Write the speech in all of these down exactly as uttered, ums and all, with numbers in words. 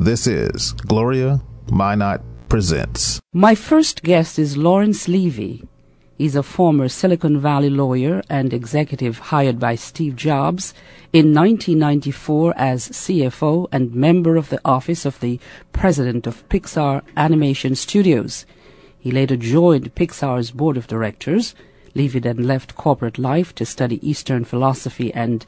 This is Gloria Minot Presents. My first guest is Lawrence Levy. He's a former Silicon Valley lawyer and executive hired by Steve Jobs in nineteen ninety-four as C F O and member of the Office of the President of Pixar Animation Studios. He later joined Pixar's board of directors. Levy then left corporate life to study Eastern philosophy and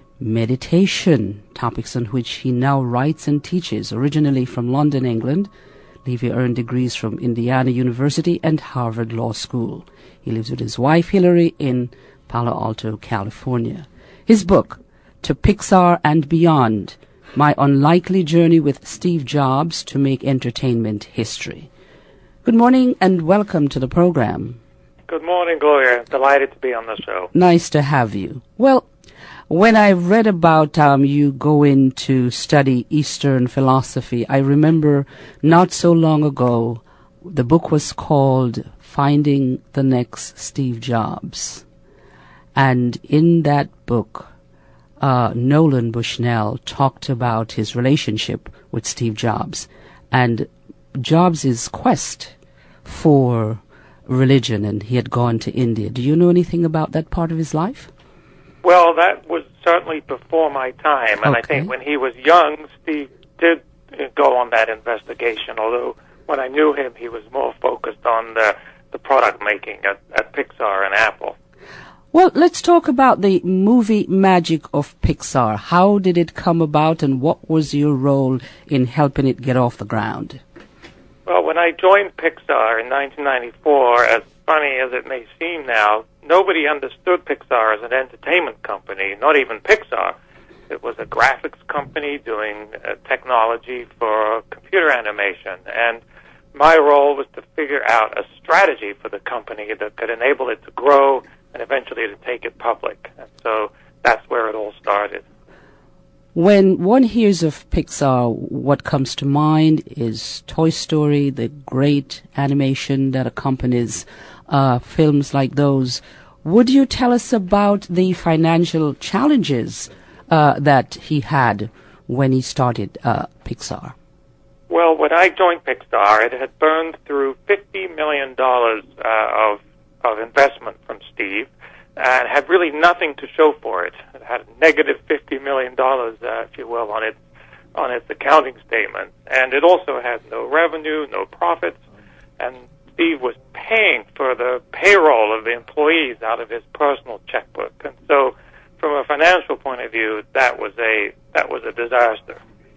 meditation, topics on which he now writes and teaches. Originally from London, England, Levy earned degrees from Indiana University and Harvard Law School. He lives with his wife, Hillary, in Palo Alto, California. His book, To Pixar and Beyond, My Unlikely Journey with Steve Jobs to Make Entertainment History. Good morning and welcome to the program. Good morning, Gloria. Delighted to be on the show. Nice to have you. Well, when I read about um, you going to study Eastern philosophy, I remember not so long ago, the book was called Finding the Next Steve Jobs. And in that book, uh, Nolan Bushnell talked about his relationship with Steve Jobs and Jobs' quest for religion, and he had gone to India. Do you know anything about that part of his life? Well, that was certainly before my time, and okay. I think when he was young, Steve did go on that investigation, although when I knew him, he was more focused on the, the product making at, at Pixar and Apple. Well, let's talk about the movie magic of Pixar. How did it come about, and what was your role in helping it get off the ground? Well, when I joined Pixar in nineteen ninety-four, as funny as it may seem now, nobody understood Pixar as an entertainment company, not even Pixar. It was a graphics company doing uh, technology for computer animation, and my role was to figure out a strategy for the company that could enable it to grow and eventually to take it public. And so that's where it all started. When one hears of Pixar, what comes to mind is Toy Story, the great animation that accompanies uh, films like those. Would you tell us about the financial challenges uh, that he had when he started uh, Pixar? Well, when I joined Pixar, it had burned through fifty million dollars uh, of, of investment from Steve, and had really nothing to show for it. It had a negative fifty million dollars, uh, if you will, on its, on its accounting statement. And it also had no revenue, no profits, and Steve was paying for the payroll of the employees out of his personal checkbook. And so from a financial point of view, that was a, that was a disaster.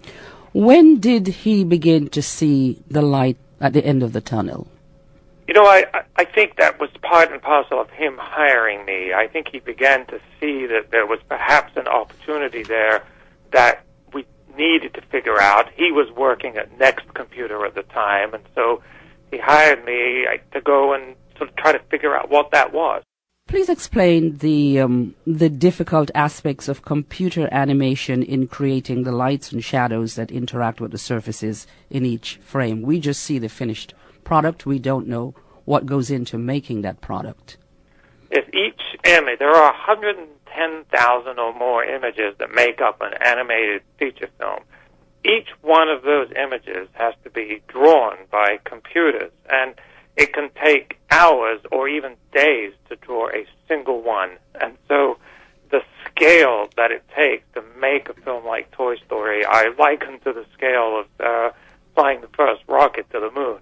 When did he begin to see the light at the end of the tunnel? You know, I, I think that was part and parcel of him hiring me. I think he began to see that there was perhaps an opportunity there that we needed to figure out. He was working at Next Computer at the time, and so he hired me to go and sort of try to figure out what that was. Please explain the um, the difficult aspects of computer animation in creating the lights and shadows that interact with the surfaces in each frame. We just see the finished product. We don't know what goes into making that product. If each image, there are one hundred ten thousand or more images that make up an animated feature film. Each one of those images has to be drawn by computers, and it can take hours or even days to draw a single one. And so the scale that it takes to make a film like Toy Story, I liken to the scale of uh, flying the first rocket to the moon.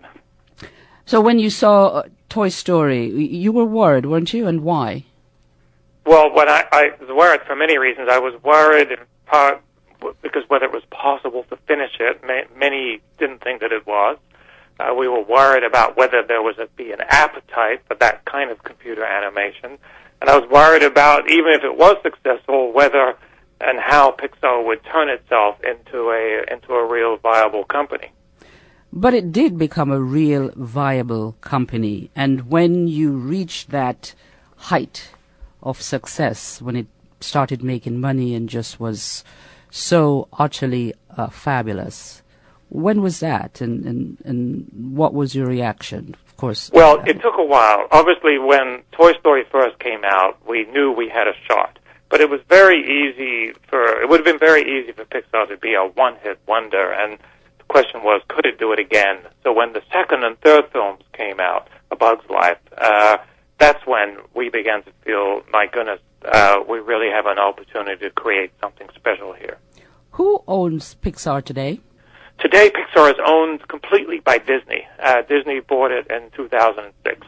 So when you saw uh, Toy Story, you were worried, weren't you, and why? Well, when I, I was worried for many reasons. I was worried in part because whether it was possible to finish it. Many didn't think that it was. Uh, we were worried about whether there was a, be an appetite for that kind of computer animation. And I was worried about, even if it was successful, whether and how Pixar would turn itself into a into a real viable company. But it did become a real viable company. And when you reached that height of success, when it started making money and just was so utterly uh, fabulous, when was that, and, and, and what was your reaction? Of course. Well, uh, it took a while. Obviously, when Toy Story first came out, we knew we had a shot. But it was very easy for, it would have been very easy for Pixar to be a one-hit wonder. And the question was, could it do it again? So when the second and third films came out, A Bug's Life, uh, that's when we began to feel, my goodness, uh, we really have an opportunity to create something special here. Who owns Pixar today? Today, Pixar is owned completely by Disney. Uh, Disney bought it in two thousand six.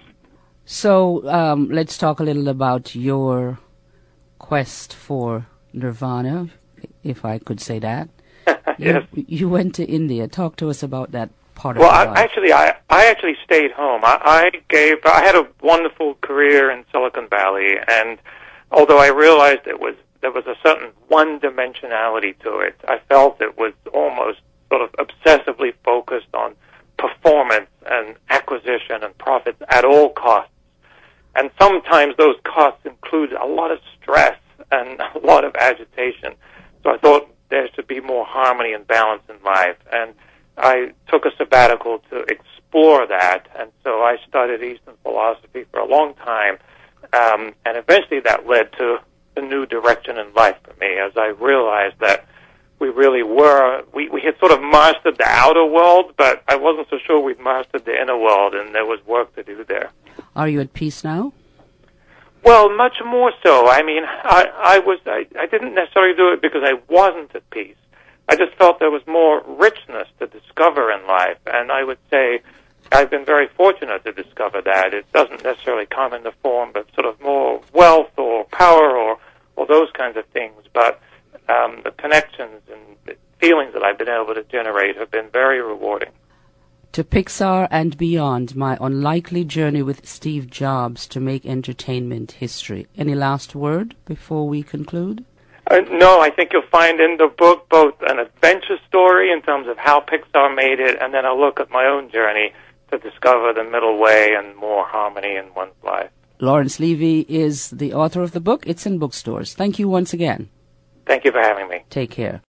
So um, let's talk a little about your quest for Nirvana, if I could say that. Yes. You, you went to India. Talk to us about that part Well, of your I, life. actually, I, I actually stayed home. I, I gave, I had a wonderful career in Silicon Valley, and although I realized it was, there was a certain one-dimensionality to it, I felt it was almost sort of obsessively focused on performance and acquisition and profits at all costs. And sometimes those costs include a lot of stress and a lot of agitation. So I thought there should be more harmony and balance in life. And I took a sabbatical to explore that. And so I studied Eastern philosophy for a long time. Um, and eventually that led to a new direction in life for me, as I realized that we really were, we, we had sort of mastered the outer world, but I wasn't so sure we'd mastered the inner world, and there was work to do there. Are you at peace now? Well, much more so. I mean, I, I was, I, I didn't necessarily do it because I wasn't at peace. I just felt there was more richness to discover in life, and I would say I've been very fortunate to discover that. It doesn't necessarily come in the form of sort of more wealth or power or, or those kinds of things, but um, the connections and feelings that I've been able to generate have been very rewarding. To Pixar and beyond, my unlikely journey with Steve Jobs to make entertainment history. Any last word before we conclude? Uh, no, I think you'll find in the book both an adventure story in terms of how Pixar made it, and then a look at my own journey to discover the middle way and more harmony in one's life. Lawrence Levy is the author of the book. It's in bookstores. Thank you once again. Thank you for having me. Take care.